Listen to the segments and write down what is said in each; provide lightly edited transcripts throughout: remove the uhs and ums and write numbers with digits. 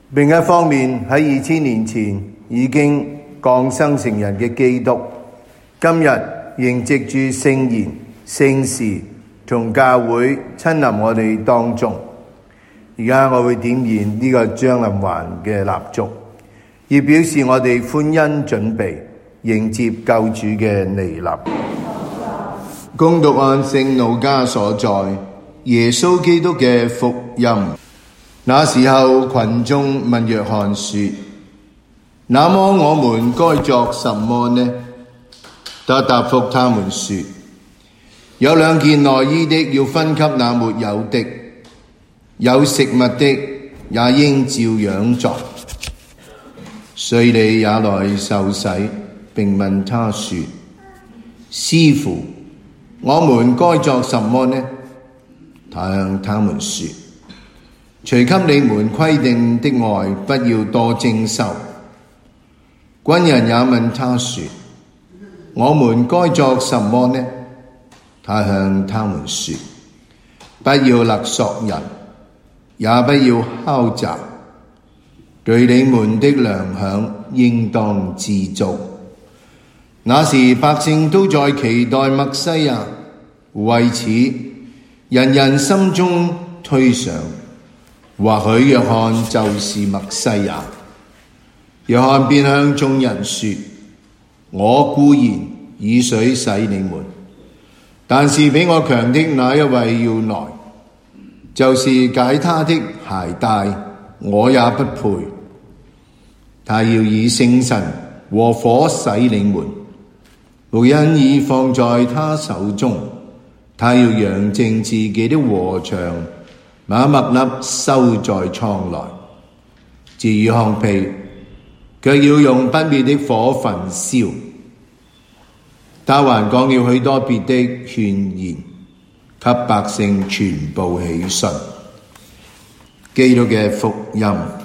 另一方面，喺2000年前已經降生成人嘅基督，今日仍藉住聖言、聖事同教會親臨我哋當中。而家我會點燃呢個將臨環嘅蠟燭，以表示我哋歡欣準備迎接救主嘅嚟臨。恭讀按聖路加所載耶穌基督嘅福音。那時候群眾問約翰說：那麼我們該作什麼呢？他答覆他們說：有2件內衣的要分給那沒有的，有食物的也應照樣作。稅吏也來受洗，並問他說：師傅，我們該作什麼呢？他向他們說：除給你們規定的外，不要多徵收。軍人也問他說：我們該作什麼呢？他向他們說：不要勒索人，也不要敲詐，對你們的糧餉應當知足。那時百姓都在期待默西亞，為此人人心中推想，或許約翰就是默西亞。約翰便向眾人說：我固然以水洗你們，但是比我強的那一位要來，就是解他的鞋帶，我也不配。他要以聖神和火洗你們，木印已放在他手中，他要揚淨自己的禾場，把麥粒收在倉內。至於糠秕，卻要用不滅的火焚燒。他還講了許多別的勸言，給百姓全部喜信。基督嘅福音。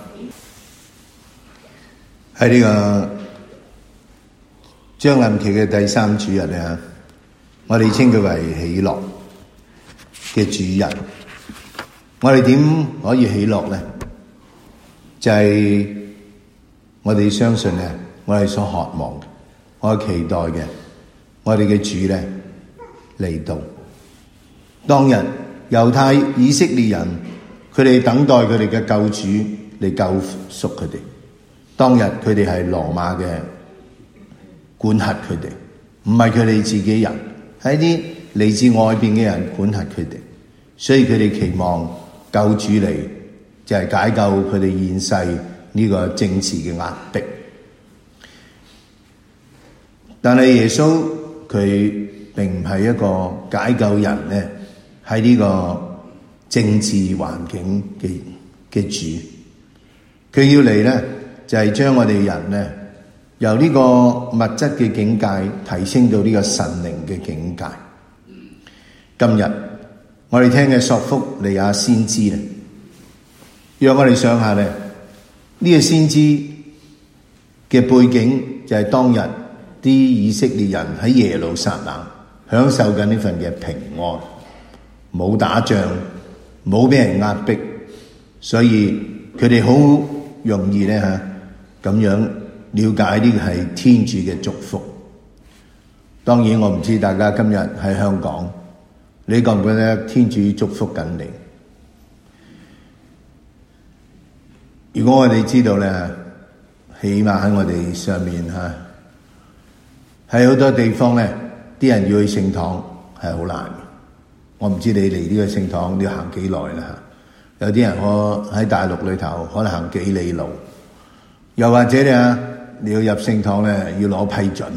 喺呢個將臨期嘅第3主日咧，我哋稱佢為喜樂嘅主日。我哋點可以喜樂咧？就係我哋相信咧，我哋所渴望嘅，我哋期待嘅，我哋嘅主咧嚟到。當日猶太以色列人，佢哋等待佢哋嘅救主嚟救贖佢哋。當日佢哋係羅馬嘅管轄佢哋，唔係佢哋自己人，係啲嚟自外邊嘅人管轄佢哋。所以佢哋期望救主嚟，就係解救佢哋現世呢個政治嘅壓迫。但係耶穌佢並唔係一個解救人咧，喺呢個政治環境嘅主。佢要嚟咧，就係將我哋人咧，由呢個物質嘅境界提升到呢個神靈嘅境界。今日我哋聽嘅索福利亞先知咧，讓我哋想下咧，呢個先知嘅背景就係當日啲以色列人喺耶路撒冷享受緊呢份嘅平安，冇打仗，冇俾人壓迫，所以佢哋好容易咧咁樣了解呢個係天主嘅祝福。當然我唔知大家今日喺香港，你覺唔覺得天主祝福緊你？如果我哋知道咧，起碼喺我哋上面喺好多地方咧，啲人要去聖堂係好難嘅。我唔知你嚟呢個聖堂你要行幾耐啦。有啲人喺大陸裏頭可能行幾里路，又或者你要入聖堂咧要攞批准。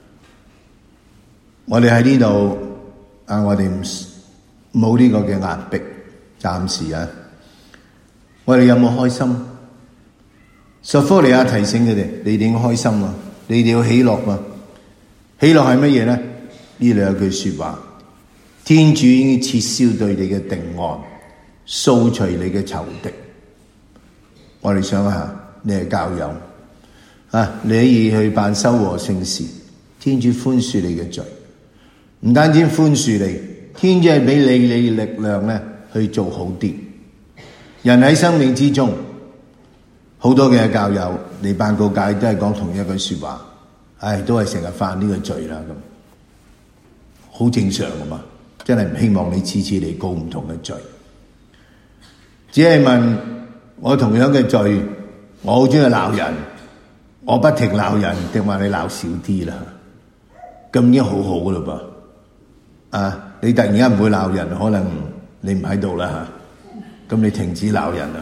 我哋喺呢度我哋冇呢個嘅壓迫，暫時我哋有冇開心？索福利亞提醒佢哋：你哋要開心啊，你哋要喜樂啊。喜樂係乜嘢咧？呢兩句說話，天主已經撤銷對你嘅定案，掃除你嘅仇敵。我哋想下，你係教友你可以去辦修和聖事，天主寬恕你嘅罪，唔單止寬恕你，天主係俾你力量咧去做好啲。人喺生命之中， 好多嘅教友嚟辦告解都係講同一句說話，都係成日犯呢個罪啦，咁好正常噶嘛，真係唔希望你次次嚟告唔同嘅罪，只係問我同樣嘅罪，我好中意鬧人，我不停鬧人，定話你鬧少啲啦，咁已經好好噶啦噃，你突然間唔會鬧人，可能你唔喺度啦吓，咁你停止鬧人啦。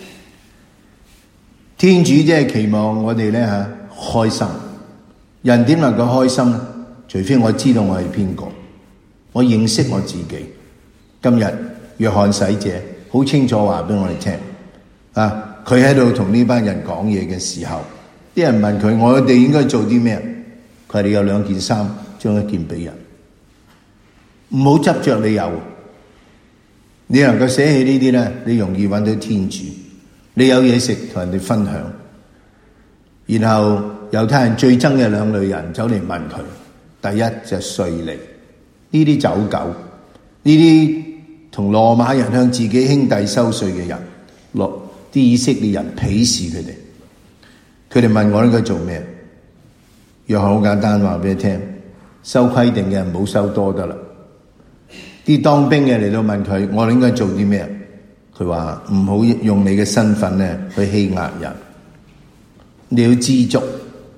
天主即係期望我哋咧開心，人點能夠開心呢？除非我知道我係邊個，我認識我自己。今日約翰洗者好清楚話俾我哋聽，佢喺度同呢班人講嘢嘅時候，啲人問佢：我哋應該做啲咩？佢話你有2件衫，將一件俾人，唔好執着你有，你能夠捨棄呢啲咧，你容易揾到天主。你有嘢食同人哋分享，然後猶太人最憎嘅2類人走嚟問佢，第一就係稅吏，呢啲走狗，呢啲同羅馬人向自己兄弟收稅嘅人，啲以色列人鄙視佢哋。佢哋問我應該做咩？約翰好簡單話俾你聽，收規定嘅唔好收多得啦。啲當兵嘅嚟到問佢，我哋應該做啲咩？佢話唔好用你嘅身份咧去欺壓人，你要知足。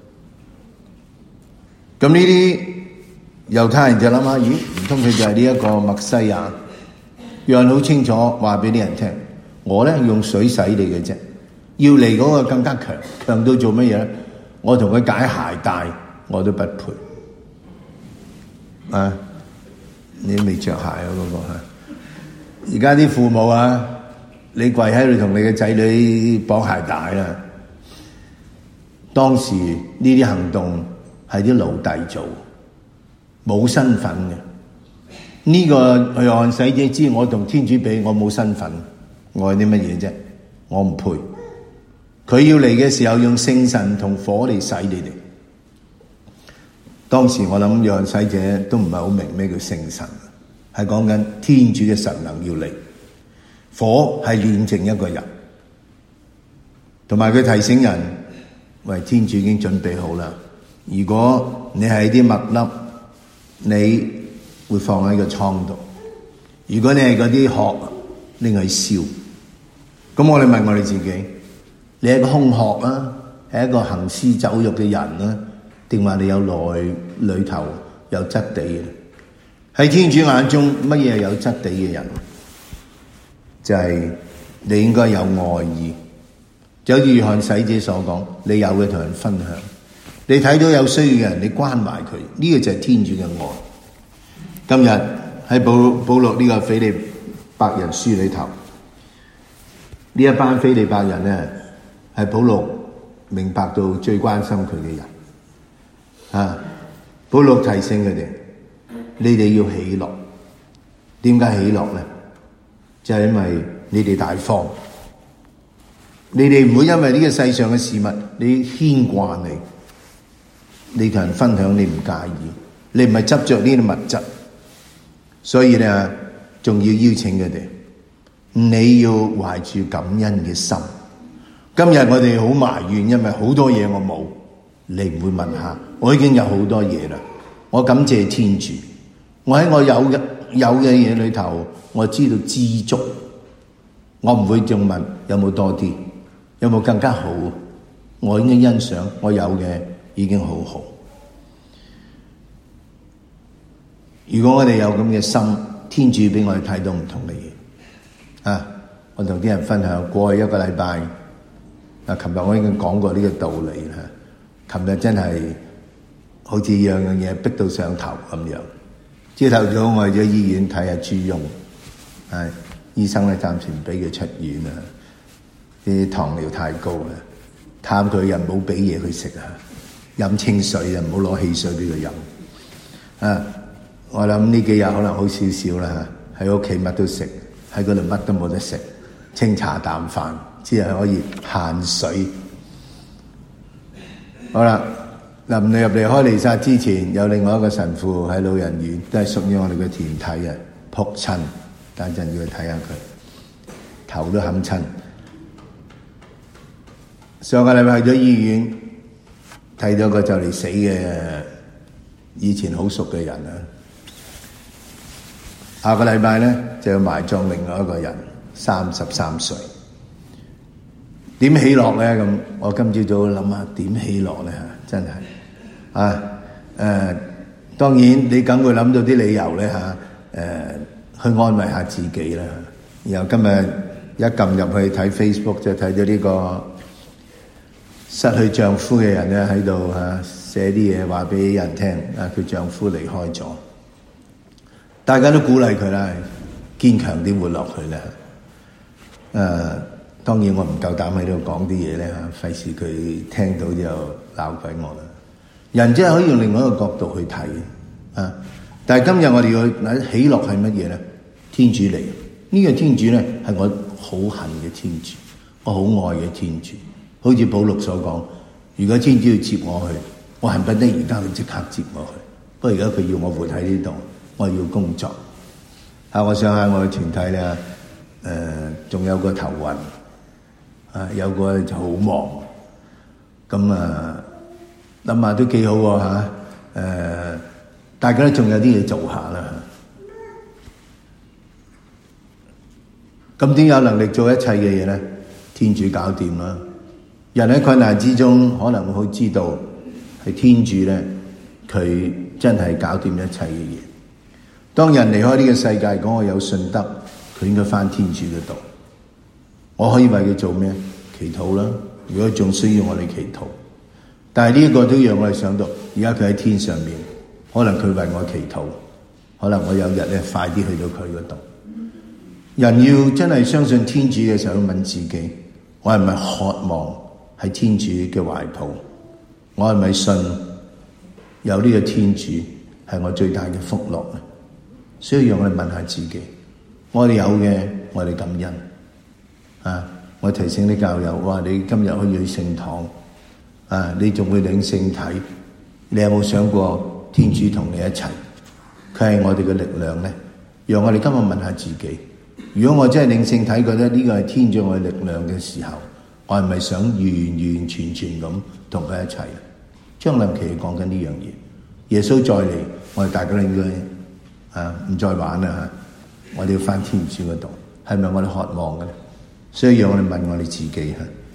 咁呢啲猶太人就諗下，咦，唔通佢就係呢一個默西亞？約翰好清楚話俾啲人聽，我咧用水洗你嘅啫，要嚟嗰個更加強，強到做乜嘢咧？我同佢解鞋帶我都不配。你都未着鞋嗰個而家啲父母你跪喺度同你嘅仔女綁鞋帶啦。當時呢啲行動係啲奴隸做，冇身份嘅。呢個約翰洗者知我同天主比，我冇身份，我係啲乜嘢啫？我唔配。佢要嚟嘅時候用聖神同火嚟洗你哋。當時我諗約翰洗者都唔係好明咩叫聖神，係講緊天主嘅神能要嚟。火係煉淨一個人，同埋佢提醒人，喂，天主已經準備好啦。如果你係啲麥粒，你會放喺個倉度；如果你係嗰啲殼，拎去燒。咁我哋問我哋自己，你係個空殼係一個行屍走肉嘅人定話你有裏頭有質地嘅？喺天主眼中，乜嘢係有質地嘅人？就係你應該有愛意，就好似約翰洗者所講，你有嘅同人分享，你睇到有需要嘅人，你關懷佢，呢個就係天主嘅愛。今日喺保祿呢個腓利伯人書裏頭，呢一班腓利伯人咧，係保祿明白到最關心佢嘅人。保祿提醒佢哋，你哋要喜樂。點解喜樂咧？就係因為你哋大方，你哋唔會因為呢個世上嘅事物你牽掛你同人分享你唔介意，你唔係執着呢啲物質，所以咧仲要邀請佢哋，你要懷住感恩嘅心。今日我哋好埋怨，因為好多嘢我冇，你唔會問下，我已經有好多嘢啦，我感謝天主，我喺我有嘅嘢裏頭，我知道知足，我唔會仲問有冇多啲，有冇更加好，我已經欣賞我有嘅已經好好。如果我哋有咁嘅心，天主俾我哋睇到唔同嘅嘢。我同啲人分享過去一個禮拜，琴日我已經講過呢個道理啦。琴日真係好似樣樣嘢逼到上頭咁樣。朝頭早我去咗醫院睇下朱庸，醫生咧暫時唔俾佢出院啊，啲糖尿太高啦，探佢又唔好俾嘢佢食飲清水又唔好攞汽水俾佢飲。我諗呢幾日可能好少少啦，喺屋企乜都食，喺嗰度乜都冇得食，清茶淡飯，只係可以限水。好啦。臨你入嚟開彌撒之前，有另外一個神父喺老人院，都係屬於我哋嘅團體嘅，仆親，等陣要去睇下佢，頭都冚親。 上個禮拜去咗醫院睇咗個就嚟死嘅以前好熟嘅人啦，下個禮拜咧就要埋葬另外一個人，33歲。點喜樂咧？咁我今朝早諗下點喜樂咧？真係當然你梗會諗到啲理由咧去安慰下自己啦。然後今日一撳入去睇 Facebook 就睇到呢個失去丈夫嘅人咧喺度寫啲嘢話俾人聽，佢丈夫離開咗，大家都鼓勵佢啦，堅強啲活落去啦。當然我唔夠膽喺度講啲嘢咧費事佢聽到就鬧鬼我啦。人真係可以用另外一個角度去睇但係今日我哋要喜樂係乜嘢咧？天主嚟，呢個天主咧係我好恨嘅天主，我好愛嘅天主。好似保祿所講，如果天主要接我去，我恨不得而家佢即刻接我去。不過而家佢要我活喺呢度，我要工作。我想下我嘅團體咧，仲有個頭暈，有個就好忙。咁諗下都幾好喎大家都仲有啲嘢做下啦。咁點有能力做一切嘅嘢咧？天主搞掂啦。人喺困難之中可能會好知道係天主咧，佢真係搞掂一切嘅嘢。當人離開呢個世界，講我有信德，佢應該返天主嗰度。我可以為佢做咩？祈禱啦。如果仲需要我哋祈禱，但係呢個都讓我哋想到，而家佢喺天上面，可能佢為我祈禱，可能我有日咧快啲去到佢嗰度。人要真係相信天主嘅時候，要問自己：我係咪渴望喺天主嘅懷抱？我係咪信有呢個天主係我最大嘅福樂呢？所以讓我哋問下自己，我哋有嘅，我哋感恩我提醒啲教友，話你今日可以去聖堂你仲會領聖體，你有冇想過天主同你一齊？佢係我哋嘅力量呢？讓我哋今日問下自己，如果我真係領聖體，覺得呢個係天主我嘅力量嘅時候，我係咪想完完全全咁同佢一齊？張林琪講緊呢樣嘢，耶穌再嚟，我哋大家都應該唔再玩啦我哋要返天主嗰度，係咪我哋渴望嘅咧？所以讓我哋問我哋自己